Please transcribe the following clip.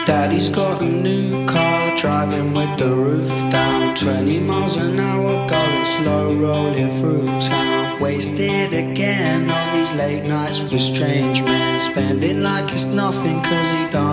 Daddy's got a new car, driving with the roof down. 20 miles an hour, going slow, rolling through town. Wasted again on these late nights with strange men. Spending like it's nothing, cause he don't